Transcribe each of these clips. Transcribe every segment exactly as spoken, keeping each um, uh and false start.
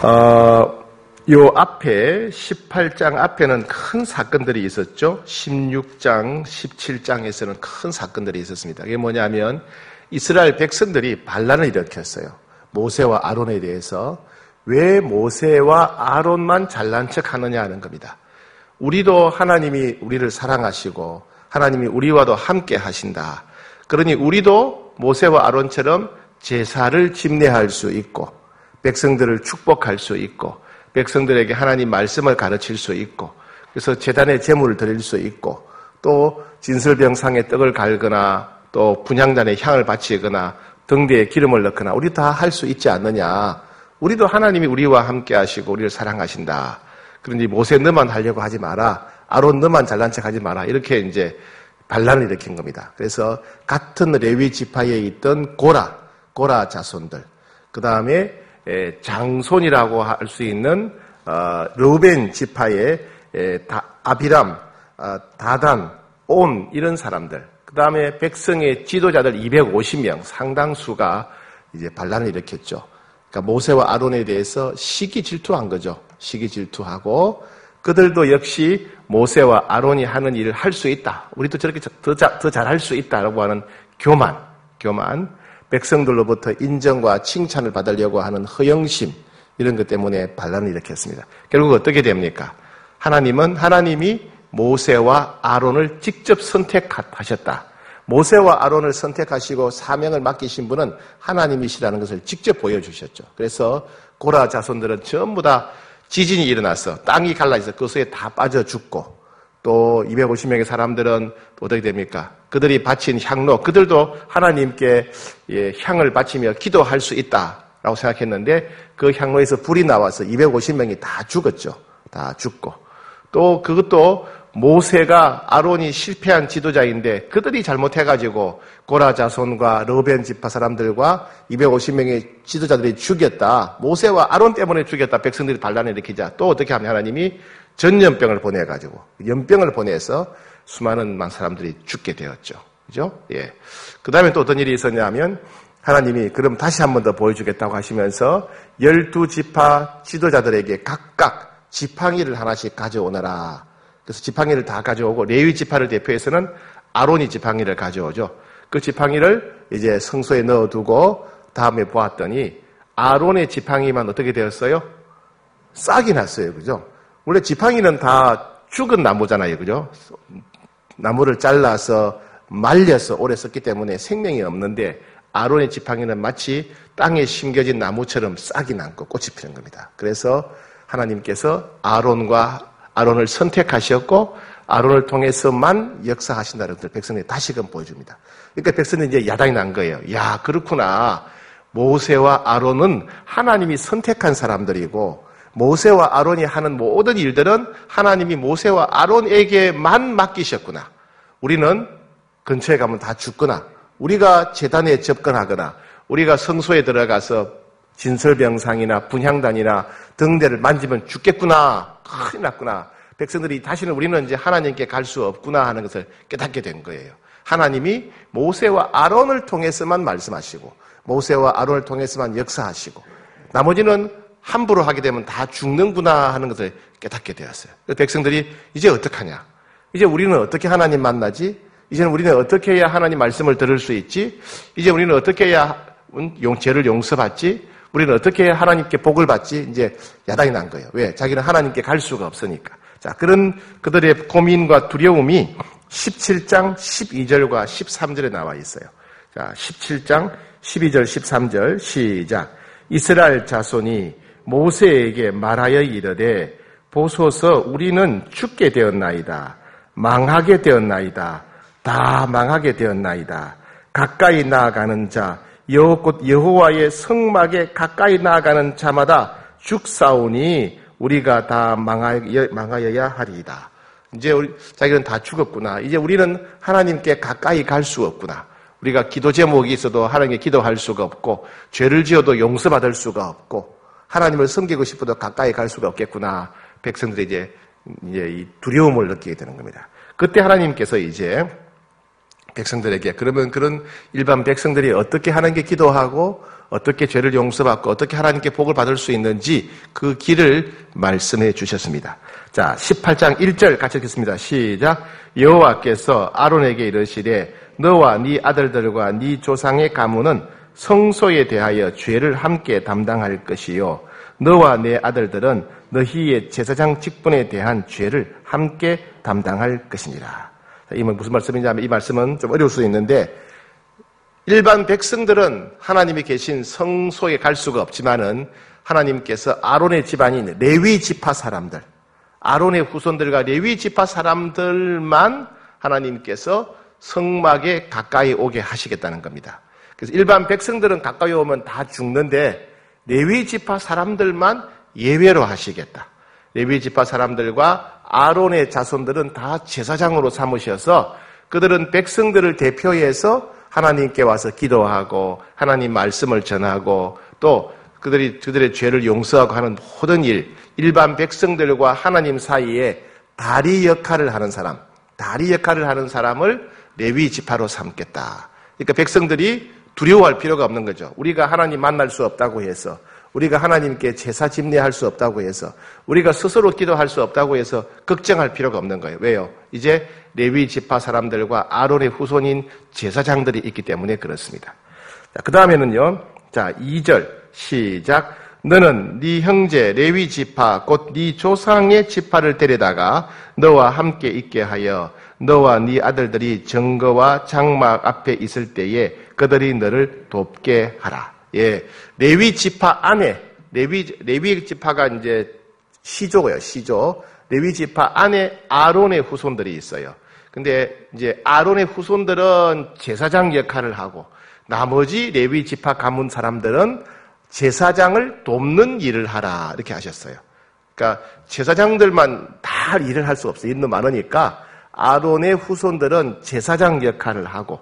어, 요 앞에 십팔 장 앞에는 큰 사건들이 있었죠. 십육 장, 십칠 장에서는 큰 사건들이 있었습니다. 이게 뭐냐면 이스라엘 백성들이 반란을 일으켰어요. 모세와 아론에 대해서. 왜 모세와 아론만 잘난 척 하느냐 하는 겁니다. 우리도 하나님이 우리를 사랑하시고 하나님이 우리와도 함께 하신다. 그러니 우리도 모세와 아론처럼 제사를 집례할 수 있고 백성들을 축복할 수 있고 백성들에게 하나님 말씀을 가르칠 수 있고 그래서 제단에 제물을 드릴 수 있고 또 진설병상에 떡을 갈거나 또 분향단에 향을 바치거나 등대에 기름을 넣거나 우리 다 할 수 있지 않느냐. 우리도 하나님이 우리와 함께 하시고 우리를 사랑하신다. 그런데 모세 너만 하려고 하지 마라. 아론 너만 잘난 척 하지 마라. 이렇게 이제 반란을 일으킨 겁니다. 그래서 같은 레위 지파에 있던 고라, 고라 자손들, 그 다음에 장손이라고 할 수 있는 르우벤 지파의 아비람, 다단, 온 이런 사람들, 그 다음에 백성의 지도자들 이백오십 명 상당수가 이제 반란을 일으켰죠. 그러니까 모세와 아론에 대해서 시기 질투한 거죠. 시기 질투하고 그들도 역시 모세와 아론이 하는 일을 할 수 있다. 우리도 저렇게 더, 더 잘할 수 있다라고 하는 교만, 교만, 백성들로부터 인정과 칭찬을 받으려고 하는 허영심 이런 것 때문에 반란을 일으켰습니다. 결국 어떻게 됩니까? 하나님은 하나님이 모세와 아론을 직접 선택하셨다. 모세와 아론을 선택하시고 사명을 맡기신 분은 하나님이시라는 것을 직접 보여주셨죠. 그래서 고라 자손들은 전부 다 지진이 일어나서 땅이 갈라져서 그 수에 다 빠져 죽고 또 이백오십 명의 사람들은 어떻게 됩니까? 그들이 바친 향로, 그들도 하나님께 향을 바치며 기도할 수 있다라고 생각했는데 그 향로에서 불이 나와서 이백오십 명이 다 죽었죠. 다 죽고 또 그것도 모세가 아론이 실패한 지도자인데 그들이 잘못해가지고 고라 자손과 르우벤 지파 사람들과 이백오십 명의 지도자들이 죽였다. 모세와 아론 때문에 죽였다. 백성들이 반란을 일으키자. 또 어떻게 하면 하나님이 전염병을 보내가지고 연병을 보내서 수많은 사람들이 죽게 되었죠. 그죠? 예. 그 다음에 또 어떤 일이 있었냐면 하나님이 그럼 다시 한 번 더 보여주겠다고 하시면서 열두 지파 지도자들에게 각각 지팡이를 하나씩 가져오너라. 그래서 지팡이를 다 가져오고 레위 지파를 대표해서는 아론이 지팡이를 가져오죠. 그 지팡이를 이제 성소에 넣어두고 다음에 보았더니 아론의 지팡이만 어떻게 되었어요? 싹이 났어요. 그죠? 원래 지팡이는 다 죽은 나무잖아요. 그죠? 나무를 잘라서 말려서 오래 썼기 때문에 생명이 없는데 아론의 지팡이는 마치 땅에 심겨진 나무처럼 싹이 남고 꽃이 피는 겁니다. 그래서 하나님께서 아론과 아론을 선택하셨고 아론을 통해서만 역사하신다는 것을 백성들이 다시금 보여줍니다. 그러니까 백성들이 이제 야단이 난 거예요. 야, 그렇구나. 모세와 아론은 하나님이 선택한 사람들이고 모세와 아론이 하는 모든 일들은 하나님이 모세와 아론에게만 맡기셨구나. 우리는 근처에 가면 다 죽거나 우리가 제단에 접근하거나 우리가 성소에 들어가서 진설병상이나 분향단이나 등대를 만지면 죽겠구나. 큰일 났구나. 백성들이 다시는 우리는 이제 하나님께 갈 수 없구나 하는 것을 깨닫게 된 거예요. 하나님이 모세와 아론을 통해서만 말씀하시고 모세와 아론을 통해서만 역사하시고 나머지는 함부로 하게 되면 다 죽는구나 하는 것을 깨닫게 되었어요. 백성들이 이제 어떡하냐? 이제 우리는 어떻게 하나님 만나지? 이제는 우리는 어떻게 해야 하나님 말씀을 들을 수 있지? 이제 우리는 어떻게 해야 죄를 용서받지? 우리는 어떻게 해야 하나님께 복을 받지? 이제 야단이 난 거예요. 왜? 자기는 하나님께 갈 수가 없으니까. 자, 그런 그들의 고민과 두려움이 십칠 장 십이 절과 십삼 절에 나와 있어요. 자, 십칠 장 십이 절 십삼 절 시작. 이스라엘 자손이 모세에게 말하여 이르되 보소서 우리는 죽게 되었나이다. 망하게 되었나이다. 다 망하게 되었나이다. 가까이 나아가는 자 여호 곧 여호와의 성막에 가까이 나아가는 자마다 죽사오니 우리가 다 망하여, 망하여야 하리이다. 이제 우리 자기는 다 죽었구나. 이제 우리는 하나님께 가까이 갈 수 없구나. 우리가 기도 제목이 있어도 하나님께 기도할 수가 없고 죄를 지어도 용서받을 수가 없고 하나님을 섬기고 싶어도 가까이 갈 수가 없겠구나. 백성들이 이제 이제 이 두려움을 느끼게 되는 겁니다. 그때 하나님께서 이제 백성들에게 그러면 그런 일반 백성들이 어떻게 하나님께 기도하고 어떻게 죄를 용서받고 어떻게 하나님께 복을 받을 수 있는지 그 길을 말씀해 주셨습니다. 자, 십팔 장 일 절 같이 읽겠습니다. 시작. 여호와께서 아론에게 이르시되 너와 네 아들들과 네 조상의 가문은 성소에 대하여 죄를 함께 담당할 것이요 너와 네 아들들은 너희의 제사장 직분에 대한 죄를 함께 담당할 것이니라. 이 무슨 말씀인지 하면 이 말씀은 좀 어려울 수 있는데 일반 백성들은 하나님이 계신 성소에 갈 수가 없지만은 하나님께서 아론의 집안인 레위 지파 사람들, 아론의 후손들과 레위 지파 사람들만 하나님께서 성막에 가까이 오게 하시겠다는 겁니다. 그래서 일반 백성들은 가까이 오면 다 죽는데 레위 지파 사람들만 예외로 하시겠다. 레위 지파 사람들과 아론의 자손들은 다 제사장으로 삼으셔서 그들은 백성들을 대표해서 하나님께 와서 기도하고 하나님 말씀을 전하고 또 그들이 그들의 죄를 용서하고 하는 모든 일, 일반 백성들과 하나님 사이에 다리 역할을 하는 사람, 다리 역할을 하는 사람을 레위 지파로 삼겠다. 그러니까 백성들이 두려워할 필요가 없는 거죠. 우리가 하나님 만날 수 없다고 해서, 우리가 하나님께 제사 집례할 수 없다고 해서, 우리가 스스로 기도할 수 없다고 해서 걱정할 필요가 없는 거예요. 왜요? 이제 레위 지파 사람들과 아론의 후손인 제사장들이 있기 때문에 그렇습니다. 자, 그 다음에는요. 자, 이 절 시작. 너는 네 형제 레위 지파 곧 네 조상의 지파를 데려다가 너와 함께 있게 하여 너와 네 아들들이 정거와 장막 앞에 있을 때에 그들이 너를 돕게 하라. 예, 레위 지파 안에 레위 레위 지파가 이제 시조고요, 시조. 레위 지파 안에 아론의 후손들이 있어요. 근데 이제 아론의 후손들은 제사장 역할을 하고 나머지 레위 지파 가문 사람들은 제사장을 돕는 일을 하라 이렇게 하셨어요. 그러니까 제사장들만 다 일을 할 수 없어요. 인도 많으니까 아론의 후손들은 제사장 역할을 하고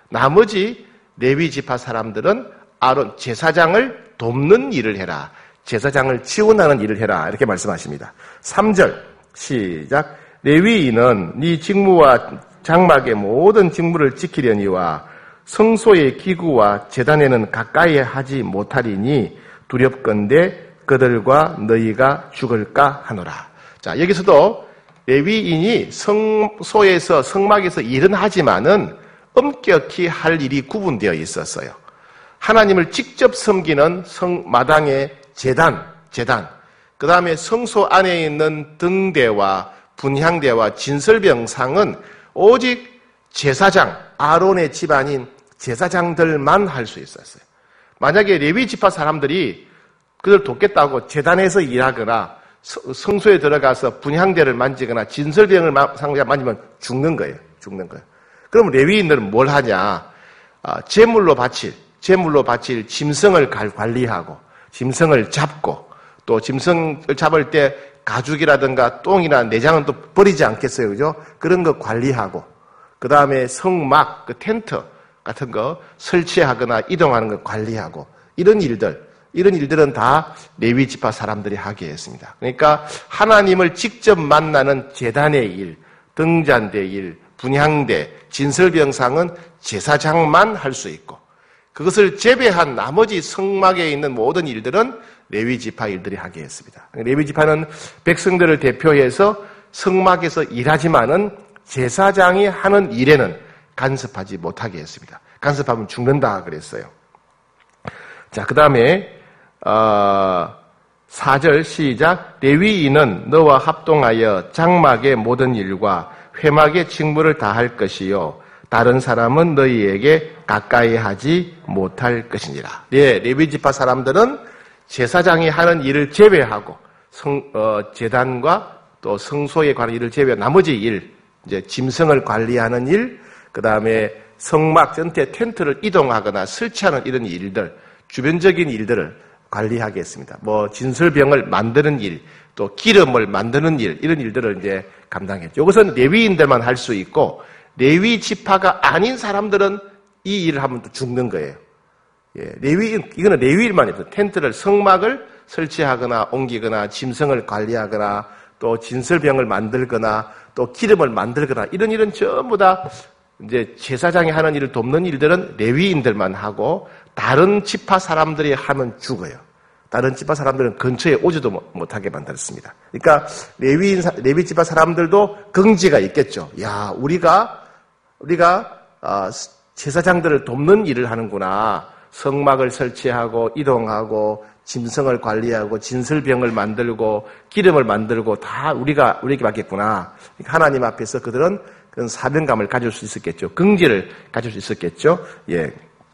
나머지 레위 지파 사람들은 아론 제사장을 돕는 일을 해라. 제사장을 지원하는 일을 해라. 이렇게 말씀하십니다. 삼 절 시작. 레위인은 네 직무와 장막의 모든 직무를 지키려니와 성소의 기구와 제단에는 가까이 하지 못하리니 두렵건대 그들과 너희가 죽을까 하노라. 자, 여기서도 레위인이 성소에서 성막에서 일은 하지만은 엄격히 할 일이 구분되어 있었어요. 하나님을 직접 섬기는 성마당의 제단, 제단. 그 다음에 성소 안에 있는 등대와 분향대와 진설병상은 오직 제사장, 아론의 집안인 제사장들만 할 수 있었어요. 만약에 레위 지파 사람들이 그들 돕겠다고 제단에서 일하거나 성소에 들어가서 분향대를 만지거나 진설병을 만지면 죽는 거예요. 죽는 거예요. 그럼 레위인들은 뭘 하냐? 아, 제물로 바칠, 제물로 바칠 짐승을 관리하고 짐승을 잡고 또 짐승을 잡을 때 가죽이라든가 똥이나 내장은 또 버리지 않겠어요. 그죠? 그런 거 관리하고 그 다음에 성막, 그 텐트 같은 거 설치하거나 이동하는 거 관리하고 이런 일들, 이런 일들은 다 레위 지파 사람들이 하게 했습니다. 그러니까 하나님을 직접 만나는 제단의 일, 등잔대 일, 분향대, 진설병상은 제사장만 할 수 있고 그것을 제외한 나머지 성막에 있는 모든 일들은 레위 지파 일들이 하게 했습니다. 레위 지파는 백성들을 대표해서 성막에서 일하지만은 제사장이 하는 일에는 간섭하지 못하게 했습니다. 간섭하면 죽는다 그랬어요. 자, 그 다음에 어, 사 절 시작. 레위인은 너와 합동하여 장막의 모든 일과 회막의 직무를 다 할 것이요 다른 사람은 너희에게 가까이 하지 못할 것이니라. 예, 레위 지파 사람들은 제사장이 하는 일을 제외하고 성, 어, 제단과 또 성소에 관한 일을 제외한 나머지 일, 이제 짐승을 관리하는 일, 그 다음에 성막 전체 텐트를 이동하거나 설치하는 이런 일들, 주변적인 일들을 관리하겠습니다. 뭐 진설병을 만드는 일, 또 기름을 만드는 일, 이런 일들을 이제 감당했죠. 이것은 레위인들만 할 수 있고 레위 지파가 아닌 사람들은 이 일을 하면 또 죽는 거예요. 예, 레위인, 이거는 레위인만 해도 텐트를, 성막을 설치하거나 옮기거나 짐승을 관리하거나 또 진설병을 만들거나 또 기름을 만들거나 이런 일은 전부 다 이제 제사장이 하는 일을 돕는 일들은 레위인들만 하고 다른 지파 사람들이 하면 죽어요. 다른 지파 사람들은 근처에 오지도 못하게 만들었습니다. 그러니까 레위인, 레위 지파 사람들도 긍지가 있겠죠. 야, 우리가, 우리가, 어, 제사장들을 돕는 일을 하는구나. 성막을 설치하고, 이동하고, 짐승을 관리하고, 진설병을 만들고, 기름을 만들고, 다 우리가, 우리에게 맡겼구나. 하나님 앞에서 그들은 그런 사명감을 가질 수 있었겠죠. 긍지를 가질 수 있었겠죠. 예.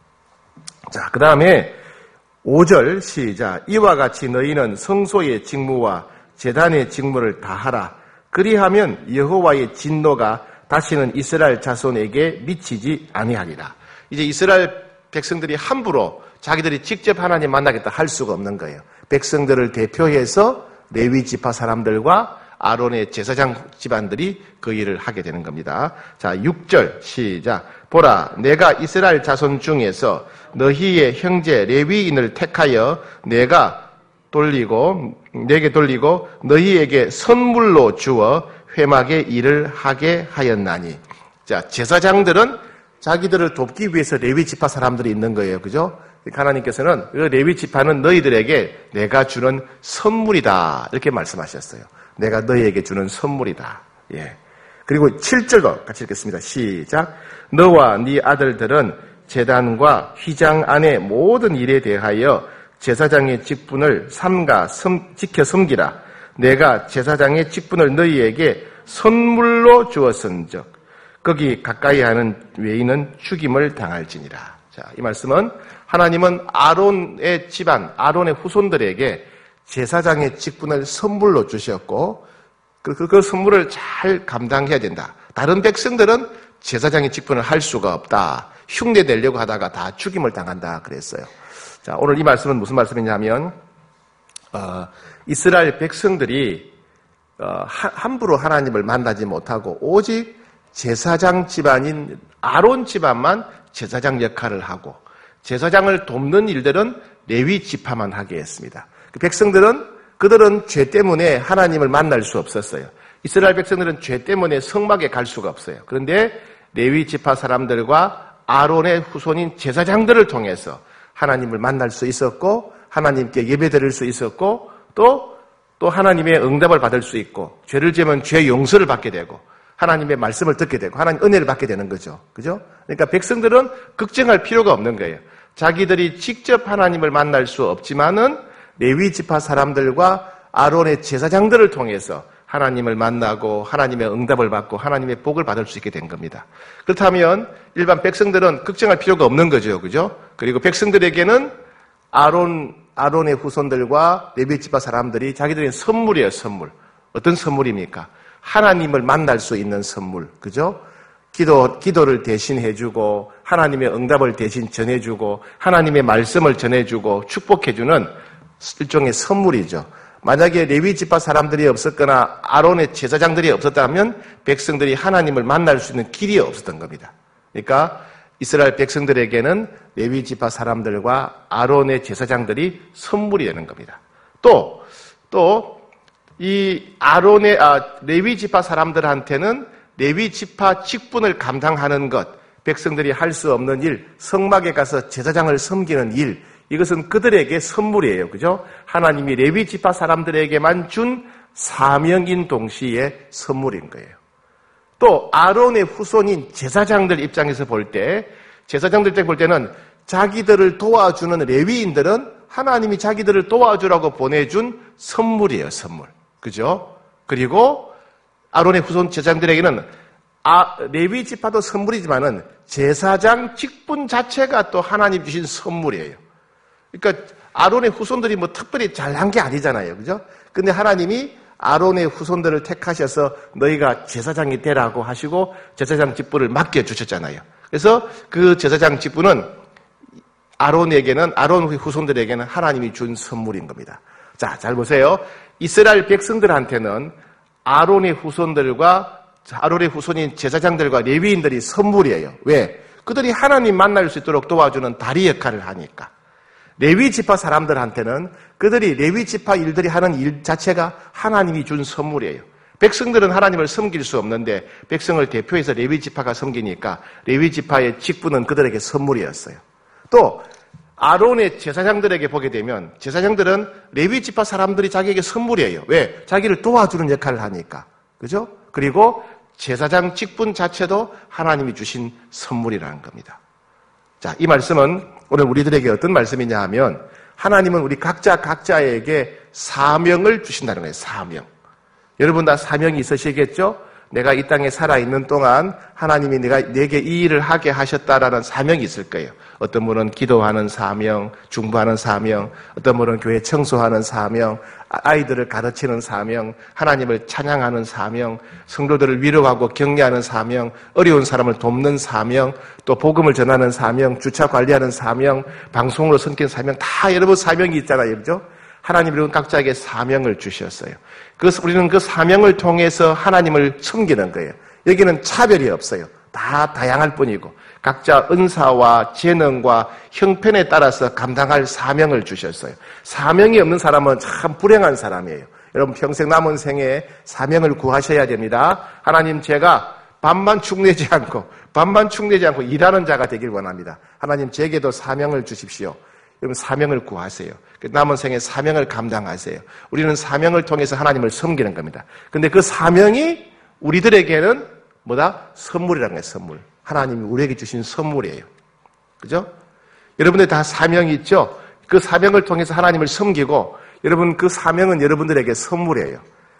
자, 그 다음에 오 절 시작. 이와 같이 너희는 성소의 직무와 제단의 직무를 다하라. 그리하면 여호와의 진노가 다시는 이스라엘 자손에게 미치지 아니하리라. 이제 이스라엘 백성들이 함부로 자기들이 직접 하나님 만나겠다 할 수가 없는 거예요. 백성들을 대표해서 레위 지파 사람들과 아론의 제사장 집안들이 그 일을 하게 되는 겁니다. 자, 육 절 시작. 보라, 내가 이스라엘 자손 중에서 너희의 형제 레위인을 택하여 내가 돌리고 내게 돌리고 너희에게 선물로 주어 회막의 일을 하게 하였나니. 자, 제사장들은 자기들을 돕기 위해서 레위 지파 사람들이 있는 거예요. 그죠? 하나님께서는 그 레위 지파는 너희들에게 내가 주는 선물이다. 이렇게 말씀하셨어요. 내가 너희에게 주는 선물이다. 예. 그리고 칠 절도 같이 읽겠습니다. 시작. 너와 네 아들들은 제단과 휘장 안의 모든 일에 대하여 제사장의 직분을 삼가 섬, 지켜 섬기라. 내가 제사장의 직분을 너희에게 선물로 주었은즉 거기 가까이 하는 외인은 죽임을 당할지니라. 자, 이 말씀은 하나님은 아론의 집안, 아론의 후손들에게 제사장의 직분을 선물로 주셨고 그, 그, 그 선물을 잘 감당해야 된다. 다른 백성들은 제사장의 직분을 할 수가 없다. 흉내 내려고 하다가 다 죽임을 당한다 그랬어요. 자, 오늘 이 말씀은 무슨 말씀이냐면 어, 이스라엘 백성들이 어, 하, 함부로 하나님을 만나지 못하고 오직 제사장 집안인 아론 집안만 제사장 역할을 하고 제사장을 돕는 일들은 레위 지파만 하게 했습니다. 그 백성들은 그들은 죄 때문에 하나님을 만날 수 없었어요. 이스라엘 백성들은 죄 때문에 성막에 갈 수가 없어요. 그런데 레위 지파 사람들과 아론의 후손인 제사장들을 통해서 하나님을 만날 수 있었고 하나님께 예배드릴 수 있었고 또, 또 하나님의 응답을 받을 수 있고 죄를 지으면 죄 용서를 받게 되고 하나님의 말씀을 듣게 되고 하나님 은혜를 받게 되는 거죠. 그죠? 그러니까 백성들은 걱정할 필요가 없는 거예요. 자기들이 직접 하나님을 만날 수 없지만은 레위 지파 사람들과 아론의 제사장들을 통해서 하나님을 만나고 하나님의 응답을 받고 하나님의 복을 받을 수 있게 된 겁니다. 그렇다면 일반 백성들은 걱정할 필요가 없는 거죠. 그죠? 그리고 백성들에게는 아론, 아론의 후손들과 레위 지파 사람들이 자기들의 선물이에요, 선물. 어떤 선물입니까? 하나님을 만날 수 있는 선물. 그죠? 기도, 기도를 대신 해주고 하나님의 응답을 대신 전해주고 하나님의 말씀을 전해주고 축복해주는 일종의 선물이죠. 만약에 레위 지파 사람들이 없었거나 아론의 제사장들이 없었다면 백성들이 하나님을 만날 수 있는 길이 없었던 겁니다. 그러니까 이스라엘 백성들에게는 레위 지파 사람들과 아론의 제사장들이 선물이 되는 겁니다. 또, 또, 이 아론의, 아, 레위 지파 사람들한테는 레위 지파 직분을 감당하는 것, 백성들이 할 수 없는 일, 성막에 가서 제사장을 섬기는 일, 이것은 그들에게 선물이에요. 그죠? 하나님이 레위 지파 사람들에게만 준 사명인 동시에 선물인 거예요. 또 아론의 후손인 제사장들 입장에서 볼 때, 제사장들 입장에서 볼 때는 자기들을 도와주는 레위인들은 하나님이 자기들을 도와주라고 보내준 선물이에요. 선물. 그죠? 그리고 아론의 후손 제사장들에게는 아, 레위 지파도 선물이지만은 제사장 직분 자체가 또 하나님 주신 선물이에요. 그러니까 아론의 후손들이 뭐 특별히 잘한 게 아니잖아요. 그죠? 근데 하나님이 아론의 후손들을 택하셔서 너희가 제사장이 되라고 하시고 제사장 직분을 맡겨주셨잖아요. 그래서 그 제사장 직분은 아론에게는, 아론 후손들에게는 하나님이 준 선물인 겁니다. 자, 잘 보세요. 이스라엘 백성들한테는 아론의 후손들과 아론의 후손인 제사장들과 레위인들이 선물이에요. 왜? 그들이 하나님 만날 수 있도록 도와주는 다리 역할을 하니까. 레위 지파 사람들한테는 그들이 레위 지파 일들이 하는 일 자체가 하나님이 준 선물이에요. 백성들은 하나님을 섬길 수 없는데 백성을 대표해서 레위 지파가 섬기니까 레위 지파의 직분은 그들에게 선물이었어요. 또 아론의 제사장들에게 보게 되면 제사장들은 레위 지파 사람들이 자기에게 선물이에요. 왜? 자기를 도와주는 역할을 하니까. 그죠? 그리고 제사장 직분 자체도 하나님이 주신 선물이라는 겁니다. 자, 이 말씀은 오늘 우리들에게 어떤 말씀이냐 하면 하나님은 우리 각자 각자에게 사명을 주신다는 거예요. 사명. 여러분 다 사명이 있으시겠죠? 내가 이 땅에 살아있는 동안 하나님이 내가 내게 이 일을 하게 하셨다라는 사명이 있을 거예요. 어떤 분은 기도하는 사명, 중보하는 사명, 어떤 분은 교회 청소하는 사명, 아이들을 가르치는 사명, 하나님을 찬양하는 사명, 성도들을 위로하고 격려하는 사명, 어려운 사람을 돕는 사명, 또 복음을 전하는 사명, 주차 관리하는 사명, 방송으로 섬기는 사명, 다 여러분 사명이 있잖아요. 그죠? 하나님은 각자에게 사명을 주셨어요. 그래서 우리는 그 사명을 통해서 하나님을 섬기는 거예요. 여기는 차별이 없어요. 다 다양할 뿐이고 각자 은사와 재능과 형편에 따라서 감당할 사명을 주셨어요. 사명이 없는 사람은 참 불행한 사람이에요. 여러분 평생 남은 생에 사명을 구하셔야 됩니다. 하나님 제가 밥만 축내지 않고 밥만 축내지 않고 일하는 자가 되길 원합니다. 하나님 제게도 사명을 주십시오. 여러분 사명을 구하세요. 남은 생에 사명을 감당하세요. 우리는 사명을 통해서 하나님을 섬기는 겁니다. 근데 그 사명이 우리들에게는 뭐다? 선물이라는 거예요. 선물. 하나님이 우리에게 주신 선물이에요. 그죠? 여러분들 다 사명이 있죠? 그 사명을 통해서 하나님을 섬기고 여러분 그 사명은 여러분들에게 선물이에요.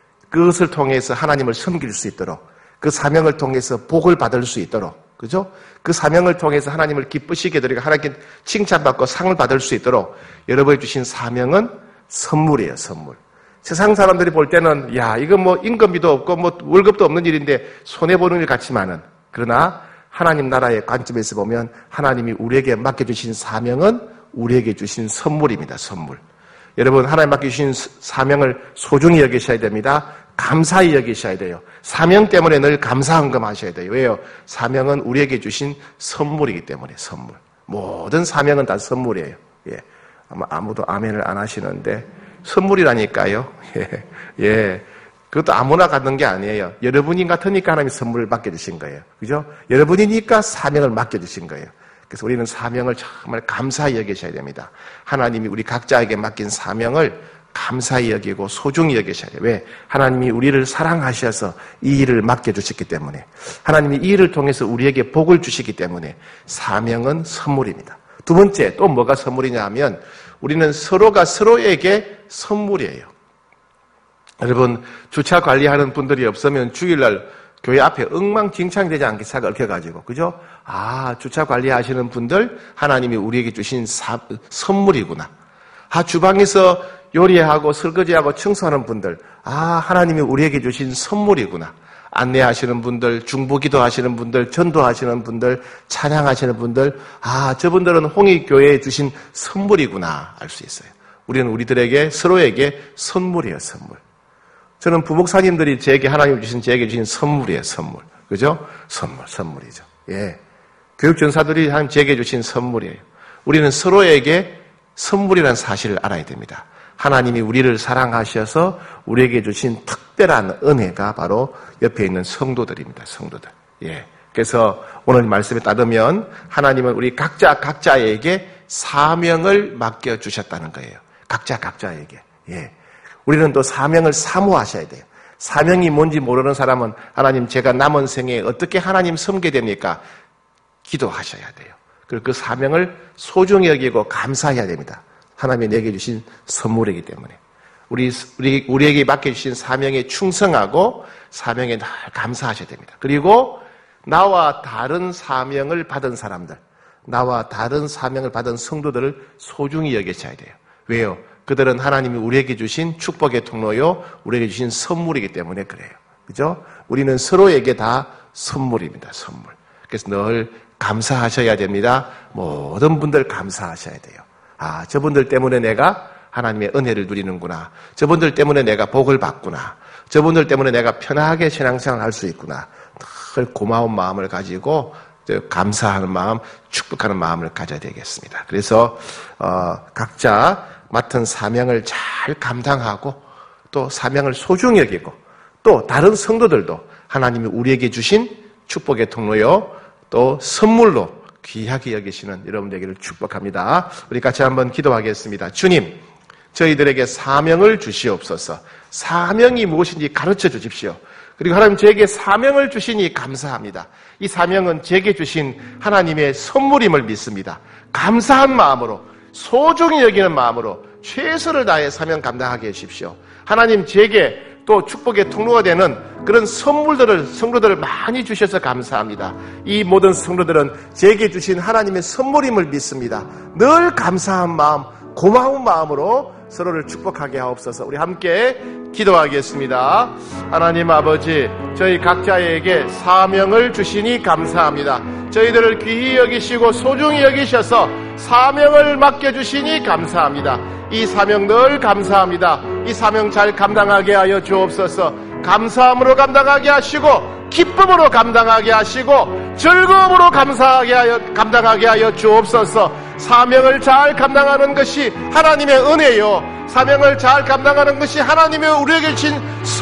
그것을 통해서 하나님을 섬길 수 있도록 그 사명을 통해서 복을 받을 수 있도록 그죠? 그 사명을 통해서 하나님을 기쁘시게 드리고 하나님께 칭찬받고 상을 받을 수 있도록 여러분이 주신 사명은 선물이에요. 선물. 세상 사람들이 볼 때는 야 이거 뭐 임금비도 없고 뭐 월급도 없는 일인데 손해보는 일 같지만은 그러나 하나님 나라의 관점에서 보면 하나님이 우리에게 맡겨주신 사명은 우리에게 주신 선물입니다. 선물. 여러분 하나님 맡겨주신 사명을 소중히 여기셔야 됩니다. 감사히 여기셔야 돼요. 사명 때문에 늘 감사한금 하셔야 돼요. 왜요? 사명은 우리에게 주신 선물이기 때문에 선물. 모든 사명은 다 선물이에요. 예. 아마 아무도 아멘을 안 하시는데 선물이라니까요. 예. 예. 그것도 아무나 갖는 게 아니에요. 여러분이 같으니까 하나님이 선물을 맡겨주신 거예요. 그죠? 여러분이니까 사명을 맡겨주신 거예요. 그래서 우리는 사명을 정말 감사히 여기셔야 됩니다. 하나님이 우리 각자에게 맡긴 사명을 감사히 여기고 소중히 여기셔야 돼요. 왜? 하나님이 우리를 사랑하셔서 이 일을 맡겨주셨기 때문에 하나님이 이 일을 통해서 우리에게 복을 주시기 때문에 사명은 선물입니다. 두 번째 또 뭐가 선물이냐 하면 우리는 서로가 서로에게 선물이에요. 여러분 주차 관리하는 분들이 없으면 주일날 교회 앞에 엉망진창이 되지 않게 차가 얽혀가지고 그죠? 아 주차 관리하시는 분들 하나님이 우리에게 주신 사, 선물이구나. 아 주방에서 요리하고 설거지하고 청소하는 분들 아 하나님이 우리에게 주신 선물이구나. 안내하시는 분들, 중보기도 하시는 분들, 전도하시는 분들, 찬양하시는 분들 아 저분들은 홍익교회에 주신 선물이구나 알 수 있어요. 우리는 우리들에게 서로에게 선물이에요. 선물. 저는 부목사님들이 제게 하나님 주신 제게 주신 선물이에요. 선물. 그죠? 선물, 선물이죠. 예. 교육전사들이 하나님 제게 주신 선물이에요. 우리는 서로에게 선물이라는 사실을 알아야 됩니다. 하나님이 우리를 사랑하셔서 우리에게 주신 특별한 은혜가 바로 옆에 있는 성도들입니다. 성도들. 예. 그래서 오늘 말씀에 따르면 하나님은 우리 각자 각자에게 사명을 맡겨 주셨다는 거예요. 각자 각자에게. 예. 우리는 또 사명을 사모하셔야 돼요. 사명이 뭔지 모르는 사람은 하나님 제가 남은 생에 어떻게 하나님 섬게 됩니까? 기도하셔야 돼요. 그리고 그 사명을 소중히 여기고 감사해야 됩니다. 하나님이 내게 주신 선물이기 때문에 우리, 우리, 우리에게 맡겨주신 사명에 충성하고 사명에 늘 감사하셔야 됩니다. 그리고 나와 다른 사명을 받은 사람들, 나와 다른 사명을 받은 성도들을 소중히 여기셔야 돼요. 왜요? 그들은 하나님이 우리에게 주신 축복의 통로요, 우리에게 주신 선물이기 때문에 그래요. 그죠? 우리는 서로에게 다 선물입니다. 선물. 그래서 늘 감사하셔야 됩니다. 모든 분들 감사하셔야 돼요. 아, 저분들 때문에 내가 하나님의 은혜를 누리는구나. 저분들 때문에 내가 복을 받구나. 저분들 때문에 내가 편하게 신앙생활을 할 수 있구나. 늘 고마운 마음을 가지고 감사하는 마음, 축복하는 마음을 가져야 되겠습니다. 그래서 어, 각자 맡은 사명을 잘 감당하고 또 사명을 소중히 여기고 또 다른 성도들도 하나님이 우리에게 주신 축복의 통로요 또 선물로 귀하게 여기시는 여러분 되기를 축복합니다. 우리 같이 한번 기도하겠습니다. 주님, 저희들에게 사명을 주시옵소서. 사명이 무엇인지 가르쳐 주십시오. 그리고 하나님 저에게 사명을 주시니 감사합니다. 이 사명은 제게 주신 하나님의 선물임을 믿습니다. 감사한 마음으로, 소중히 여기는 마음으로 최선을 다해 사명 감당하게 해주십시오. 하나님 제게 또 축복의 통로가 되는 그런 선물들을, 성도들을 많이 주셔서 감사합니다. 이 모든 성도들은 제게 주신 하나님의 선물임을 믿습니다. 늘 감사한 마음, 고마운 마음으로 서로를 축복하게 하옵소서. 우리 함께 기도하겠습니다. 하나님 아버지, 저희 각자에게 사명을 주시니 감사합니다. 저희들을 귀히 여기시고 소중히 여기셔서 사명을 맡겨주시니 감사합니다. 이 사명 늘 감사합니다. 이 사명 잘 감당하게 하여 주옵소서. 감사함으로 감당하게 하시고 기쁨으로 감당하게 하시고 즐거움으로 감사하게 하여 감당하게 하여 주옵소서. 사명을 잘 감당하는 것이 하나님의 은혜요, 사명을 잘 감당하는 것이 하나님의 우리에게 주신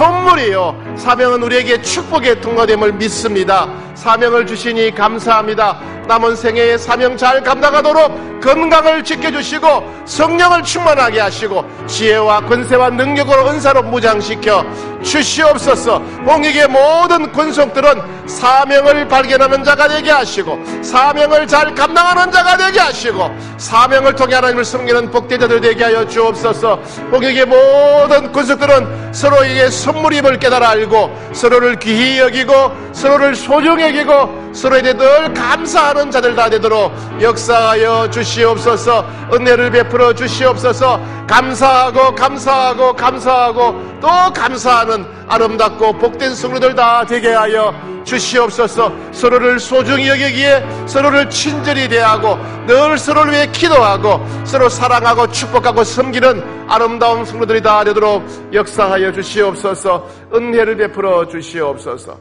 선물이요, 사명은 우리에게 축복의 통로됨을 믿습니다. 사명을 주시니 감사합니다. 남은 생애에 사명 잘 감당하도록 건강을 지켜주시고 성령을 충만하게 하시고 지혜와 권세와 능력으로 은사로 무장시켜 주시옵소서. 홍익의 모든 권속들은 사명을 발견하는 자가 되게 하시고 사명을 잘 감당하는 자가 되게 하시고 사명을 통해 하나님을 섬기는 복된 자들 되게 하여 주옵소서. 홍익의 모든 권속들은 서로에게 선물임을 깨달아 알고 서로를 귀히 여기고 서로를 소중히 여기고 서로에 대해 늘 감사하는 자들 다 되도록 역사하여 주시옵소서. 은혜를 베풀어 주시옵소서. 감사하고 감사하고 감사하고 또 감사하는 아름답고 복된 성도들 다 되게 하여 주시옵소서. 서로를 소중히 여기기에 서로를 친절히 대하고 늘 서로를 위해 기도하고 서로 사랑하고 축복하고 섬기는 아름다운 성도들이 다 되도록 역사하여 주시옵소서. 은혜를 베풀어 주시옵소서.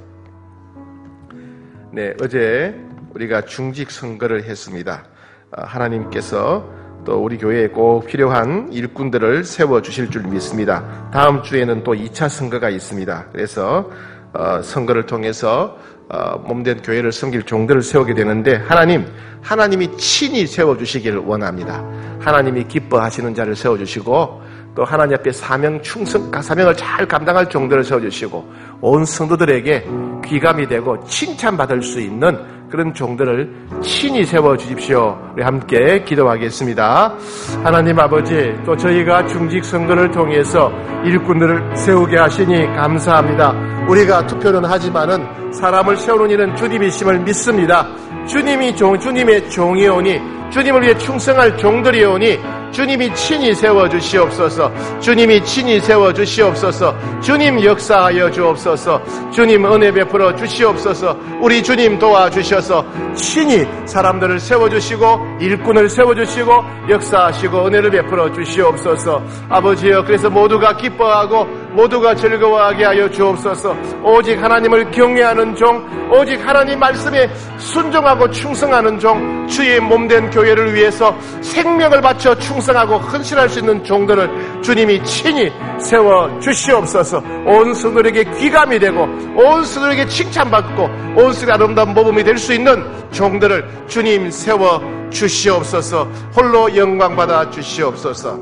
네, 어제 우리가 중직 선거를 했습니다. 하나님께서 또 우리 교회에 꼭 필요한 일꾼들을 세워주실 줄 믿습니다. 다음 주에는 또 이 차 선거가 있습니다. 그래서 어, 선거를 통해서 어, 몸된 교회를 섬길 종들을 세우게 되는데 하나님, 하나님이 친히 세워주시기를 원합니다. 하나님이 기뻐하시는 자를 세워주시고 또 하나님 앞에 사명 충성, 사명을 잘 감당할 종들을 세워주시고 온 성도들에게 귀감이 되고 칭찬받을 수 있는 그런 종들을 친히 세워주십시오. 우리 함께 기도하겠습니다. 하나님 아버지, 또 저희가 중직 선거를 통해서 일꾼들을 세우게 하시니 감사합니다. 우리가 투표는 하지만은 사람을 세우는 일은 주님이심을 믿습니다. 주님이 종, 주님의 종이오니 주님을 위해 충성할 종들이오니 주님이 친히 세워주시옵소서. 주님이 친히 세워주시옵소서. 주님 역사하여 주옵소서. 주님 은혜 베풀어 주시옵소서. 우리 주님 도와주셔서 친히 사람들을 세워주시고 일꾼을 세워주시고 역사하시고 은혜를 베풀어 주시옵소서. 아버지여, 그래서 모두가 기뻐하고 모두가 즐거워하게 하여 주옵소서. 오직 하나님을 경외하는 종, 오직 하나님 말씀에 순종하고 충성하는 종, 주의 몸된 교회를 위해서 생명을 바쳐 충성하고 헌신할 수 있는 종들을 주님이 친히 세워 주시옵소서. 온 성도에게 귀감이 되고 온 성도에게 칭찬받고 온 성도의 아름다운 모범이 될 수 있는 종들을 주님 세워 주시옵소서. 홀로 영광 받아 주시옵소서.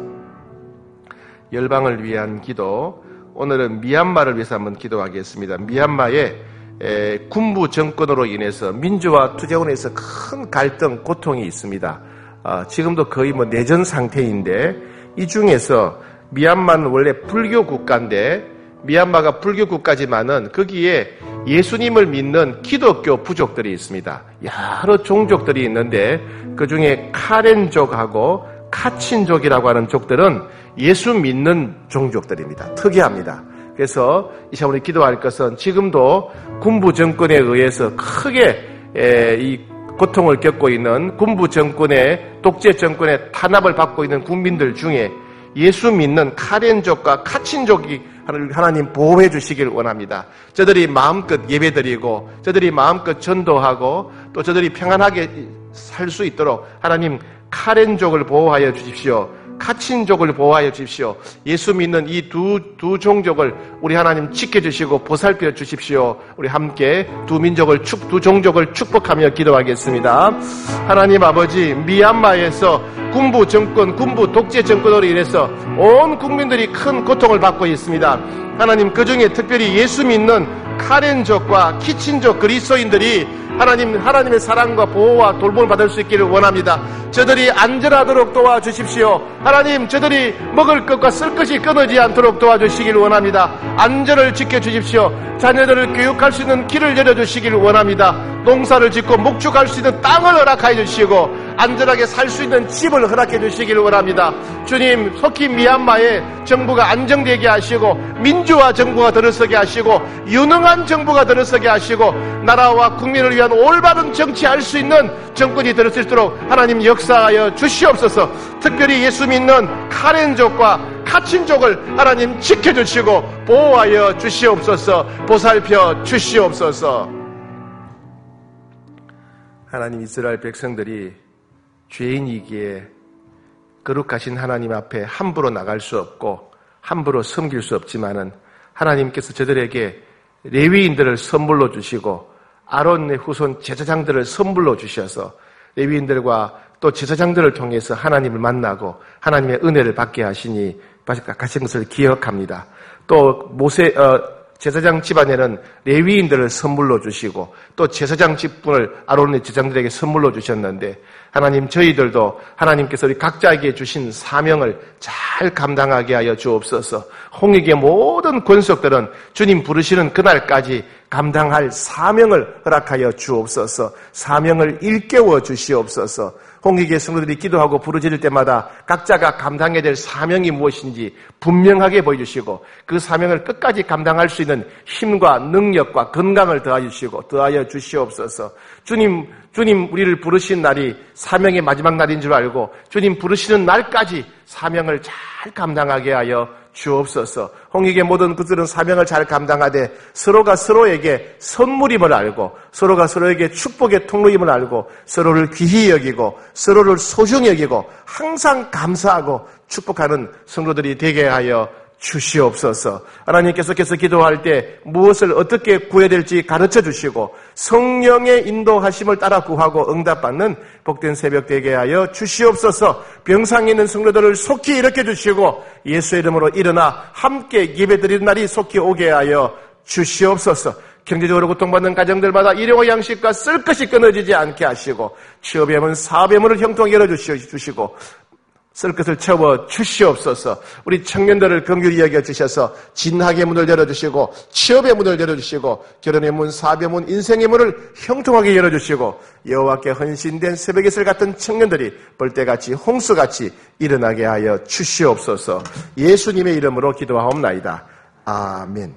열방을 위한 기도, 오늘은 미얀마를 위해서 한번 기도하겠습니다. 미얀마의 에, 군부 정권으로 인해서 민주화 투쟁원에서 큰 갈등, 고통이 있습니다. 어, 지금도 거의 뭐 내전 상태인데 이 중에서 미얀마는 원래 불교 국가인데 미얀마가 불교 국가지만은 거기에 예수님을 믿는 기독교 부족들이 있습니다. 여러 종족들이 있는데 그 중에 카렌족하고 카친족이라고 하는 족들은 예수 믿는 종족들입니다. 특이합니다. 그래서 이 시간에 기도할 것은 지금도 군부 정권에 의해서 크게 이 고통을 겪고 있는 군부 정권의 독재 정권의 탄압을 받고 있는 국민들 중에 예수 믿는 카렌족과 카친족이 하나님 보호해 주시길 원합니다. 저들이 마음껏 예배드리고 저들이 마음껏 전도하고 또 저들이 평안하게 살 수 있도록 하나님 카렌족을 보호하여 주십시오. 카친족을 보호하여 주십시오. 예수 믿는 이 두 두 종족을 우리 하나님 지켜주시고 보살펴 주십시오. 우리 함께 두 민족을 축, 두 종족을 축복하며 기도하겠습니다. 하나님 아버지, 미얀마에서 군부 정권, 군부 독재 정권으로 인해서 온 국민들이 큰 고통을 받고 있습니다. 하나님, 그 중에 특별히 예수 믿는 카렌족과 키친족 그리스도인들이 하나님, 하나님의 사랑과 보호와 돌봄을 받을 수 있기를 원합니다. 저들이 안전하도록 도와주십시오. 하나님, 저들이 먹을 것과 쓸 것이 끊어지지 않도록 도와주시기를 원합니다. 안전을 지켜주십시오. 자녀들을 교육할 수 있는 길을 열어주시기를 원합니다. 농사를 짓고 목축할 수 있는 땅을 허락해 주시고 안전하게 살 수 있는 집을 허락해 주시기를 원합니다. 주님, 속히 미얀마의 정부가 안정되게 하시고 민주화 정부가 들어서게 하시고 유능한 정부가 들어서게 하시고 나라와 국민을 위한 올바른 정치할 수 있는 정권이 들어설 수 있도록 하나님 역사하여 주시옵소서. 특별히 예수 믿는 카렌족과 카친족을 하나님 지켜주시고 보호하여 주시옵소서. 보살펴 주시옵소서. 하나님, 이스라엘 백성들이 죄인이기에 거룩하신 하나님 앞에 함부로 나갈 수 없고 함부로 섬길 수 없지만은 하나님께서 저들에게 레위인들을 선물로 주시고 아론의 후손 제사장들을 선물로 주셔서 레위인들과 또 제사장들을 통해서 하나님을 만나고 하나님의 은혜를 받게 하시니 가신 것을 기억합니다. 또 모세 어, 제사장 집안에는 레위인들을 선물로 주시고 또 제사장 직분을 아론의 제사장들에게 선물로 주셨는데 하나님, 저희들도 하나님께서 우리 각자에게 주신 사명을 잘 감당하게 하여 주옵소서. 홍익의 모든 권속들은 주님 부르시는 그날까지 감당할 사명을 허락하여 주옵소서. 사명을 일깨워 주시옵소서. 홍익의 성도들이 기도하고 부르짖을 때마다 각자가 감당해야 될 사명이 무엇인지 분명하게 보여주시고 그 사명을 끝까지 감당할 수 있는 힘과 능력과 건강을 더하여 주시고 더하여 주시옵소서. 주님, 주님 우리를 부르신 날이 사명의 마지막 날인 줄 알고 주님 부르시는 날까지 사명을 잘 감당하게 하여 주옵소서. 홍익의 모든 그들은 사명을 잘 감당하되 서로가 서로에게 선물임을 알고 서로가 서로에게 축복의 통로임을 알고 서로를 귀히 여기고 서로를 소중히 여기고 항상 감사하고 축복하는 성도들이 되게 하여 주시옵소서. 하나님, 계속해서 기도할 때 무엇을 어떻게 구해야 될지 가르쳐 주시고 성령의 인도하심을 따라 구하고 응답받는 복된 새벽 되게 하여 주시옵소서. 병상에 있는 성도들을 속히 일으켜 주시고 예수의 이름으로 일어나 함께 예배드리는 날이 속히 오게 하여 주시옵소서. 경제적으로 고통받는 가정들마다 일용할 양식과 쓸 것이 끊어지지 않게 하시고 취업의 문, 사업의 문을 형통하게 열어주시고 쓸 것을 채워 주시옵소서. 우리 청년들을 긍휼히 여겨 주셔서 진학의 문을 열어주시고 취업의 문을 열어주시고 결혼의 문, 사업의 문, 인생의 문을 형통하게 열어주시고 여호와께 헌신된 새벽의 술 같은 청년들이 벌떼같이 홍수같이 일어나게 하여 주시옵소서. 예수님의 이름으로 기도하옵나이다. 아멘.